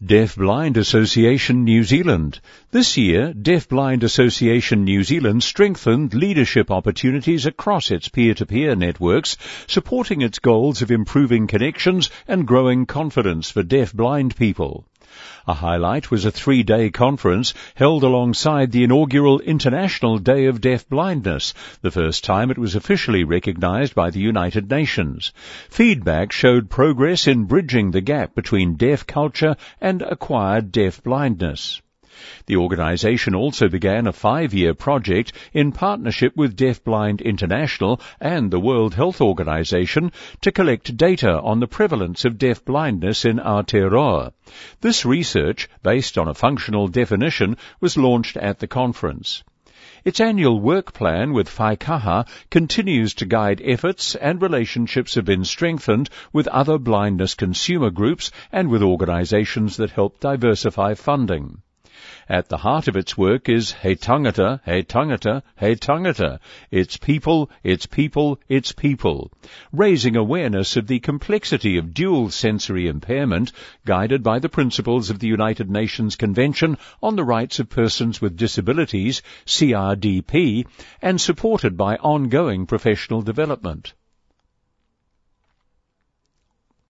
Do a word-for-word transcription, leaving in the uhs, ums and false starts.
Deaf Blind Association New Zealand. This year, Deaf Blind Association New Zealand strengthened leadership opportunities across its peer-to-peer networks, supporting its goals of improving connections and growing confidence for deaf-blind people. A highlight was a three-day conference held alongside the inaugural International Day of Deaf Blindness, the first time it was officially recognized by the United Nations. Feedback showed progress in bridging the gap between deaf culture and acquired deaf blindness. The organization also began a five-year project in partnership with Deafblind International and the World Health Organization to collect data on the prevalence of deaf blindness in Aotearoa. This research, based on a functional definition, was launched at the conference. Its annual work plan with Whaikaha continues to guide efforts, and relationships have been strengthened with other blindness consumer groups and with organizations that help diversify funding. At the heart of its work is He Tangata, He Tangata, He Tangata. It's people, it's people, it's people. Raising awareness of the complexity of dual sensory impairment, guided by the principles of the United Nations Convention on the Rights of Persons with Disabilities, C R D P, and supported by ongoing professional development.